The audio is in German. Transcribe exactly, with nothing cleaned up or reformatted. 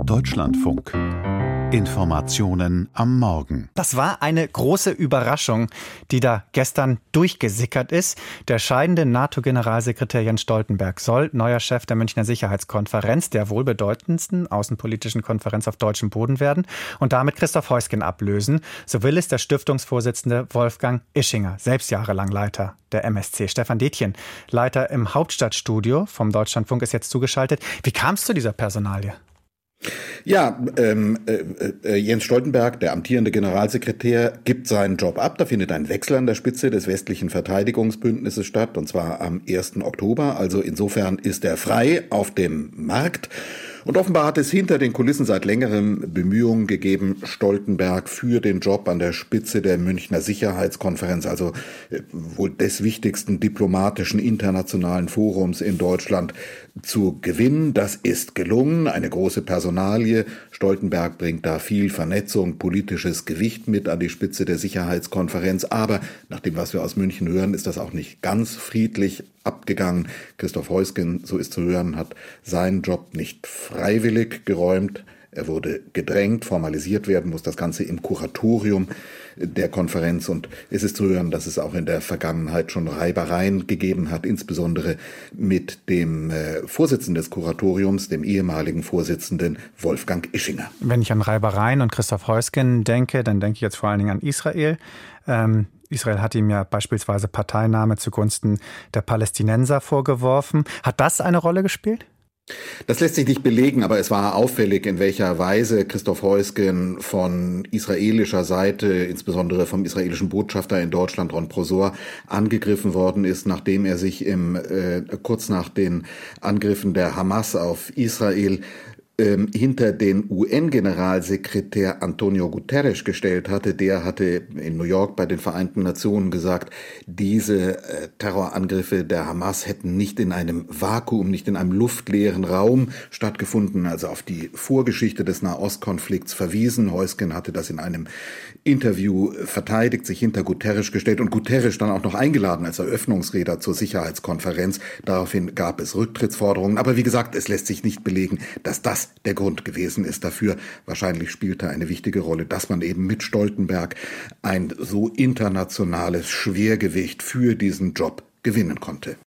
Deutschlandfunk. Informationen am Morgen. Das war eine große Überraschung, die da gestern durchgesickert ist. Der scheidende NATO-Generalsekretär Jens Stoltenberg soll neuer Chef der Münchner Sicherheitskonferenz, der wohl bedeutendsten außenpolitischen Konferenz auf deutschem Boden werden und damit Christoph Heusgen ablösen. So will es der Stiftungsvorsitzende Wolfgang Ischinger, selbst jahrelang Leiter der M S C. Stefan Detjen, Leiter im Hauptstadtstudio vom Deutschlandfunk, ist jetzt zugeschaltet. Wie kam es zu dieser Personalie? Ja, ähm, äh, Jens Stoltenberg, der amtierende Generalsekretär, gibt seinen Job ab. Da findet ein Wechsel an der Spitze des westlichen Verteidigungsbündnisses statt, und zwar am ersten Oktober. Also insofern ist er frei auf dem Markt. Und offenbar hat es hinter den Kulissen seit längerem Bemühungen gegeben, Stoltenberg für den Job an der Spitze der Münchner Sicherheitskonferenz, also wohl des wichtigsten diplomatischen internationalen Forums in Deutschland, zu gewinnen. Das ist gelungen, eine große Personalie. Stoltenberg bringt da viel Vernetzung, politisches Gewicht mit an die Spitze der Sicherheitskonferenz. Aber nach dem, was wir aus München hören, ist das auch nicht ganz friedlich abgegangen. Christoph Heusgen, so ist zu hören, hat seinen Job nicht freiwillig geräumt. Er wurde gedrängt, formalisiert werden muss das Ganze im Kuratorium der Konferenz. Und es ist zu hören, dass es auch in der Vergangenheit schon Reibereien gegeben hat, insbesondere mit dem äh, Vorsitzenden des Kuratoriums, dem ehemaligen Vorsitzenden Wolfgang Ischinger. Wenn ich an Reibereien und Christoph Heusgen denke, dann denke ich jetzt vor allen Dingen an Israel. Ähm Israel hat ihm ja beispielsweise Parteinahme zugunsten der Palästinenser vorgeworfen. Hat das eine Rolle gespielt? Das lässt sich nicht belegen, aber es war auffällig, in welcher Weise Christoph Heusgen von israelischer Seite, insbesondere vom israelischen Botschafter in Deutschland, Ron Prosor, angegriffen worden ist, nachdem er sich im äh, kurz nach den Angriffen der Hamas auf Israel Ähm, hinter den U N-Generalsekretär Antonio Guterres gestellt hatte. Der hatte in New York bei den Vereinten Nationen gesagt, diese äh, Terrorangriffe der Hamas hätten nicht in einem Vakuum, nicht in einem luftleeren Raum stattgefunden, also auf die Vorgeschichte des Nahostkonflikts verwiesen. Heusgen hatte das in einem Interview verteidigt, sich hinter Guterres gestellt und Guterres dann auch noch eingeladen als Eröffnungsredner zur Sicherheitskonferenz. Daraufhin gab es Rücktrittsforderungen. Aber wie gesagt, es lässt sich nicht belegen, dass das der Grund gewesen ist dafür. Wahrscheinlich spielte eine wichtige Rolle, dass man eben mit Stoltenberg ein so internationales Schwergewicht für diesen Job gewinnen konnte.